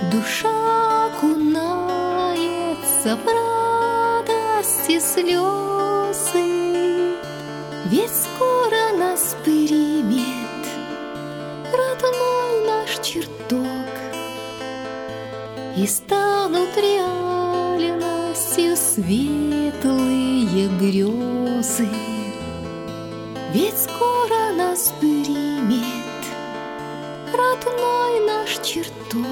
Душа окунается в радость и слезы, ведь скоро нас примет родной наш чертог, и станут реальностью светлые грезы, ведь скоро нас примет родной наш чертог,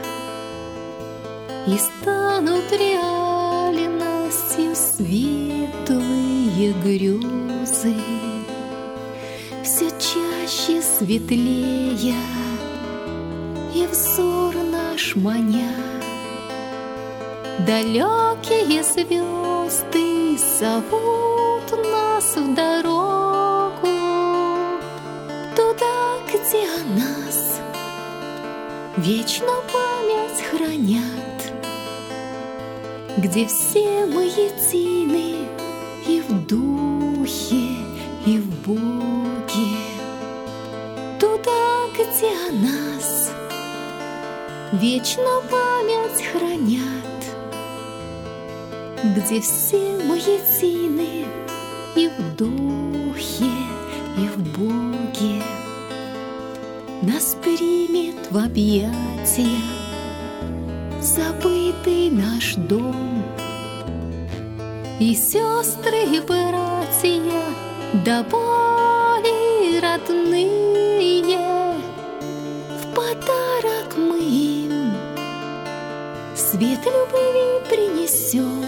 и станут реальностью светлые грезы, все чаще светлея и взор наш маня. Далекие звезды зовут нас в дорогу туда, где о нас вечно память хранят, где все мы едины и в духе, и в Боге, туда, где о нас вечно память хранят, где все мы едины и в духе, и в Боге. Нас примет в объятия забытый наш дом, и сестры и братья до боли родные, в подарок мы им свет любви принесем,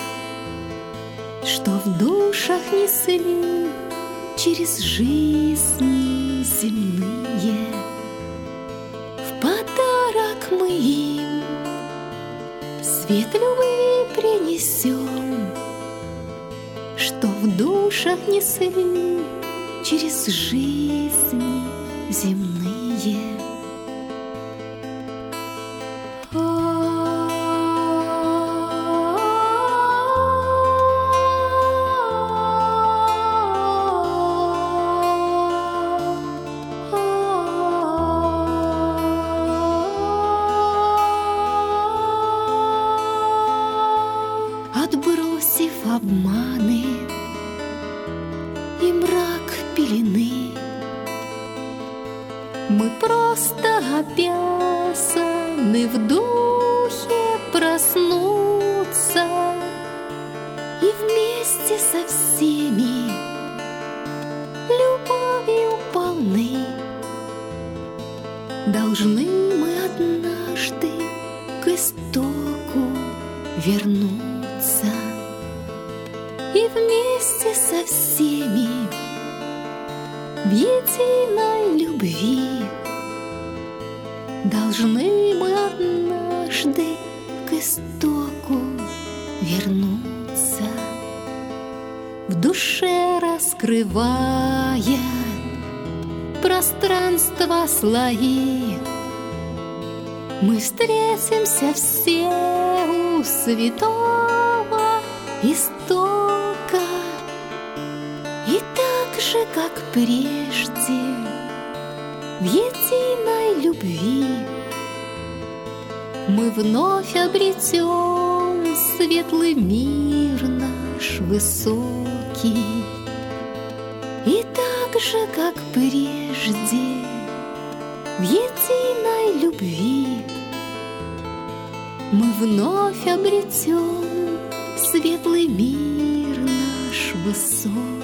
что в душах несли через жизни земные. В подарок мы им свет любви принесем, что в душах несли через жизни земные. Отбросив обманы и мрак пелены, мы просто обязаны в духе проснуться и вместе со всеми любовью полны. Должны мы однажды к истоку вернуться и вместе со всеми в единой любви. Должны мы однажды к истоку вернуться, в душе раскрывая пространство слои. Мы встретимся все у святого истока, и так же, как прежде, в единой любви мы вновь обретем светлый мир наш высокий, и так же, как прежде, в единой любви мы вновь обретем светлый мир наш высокий.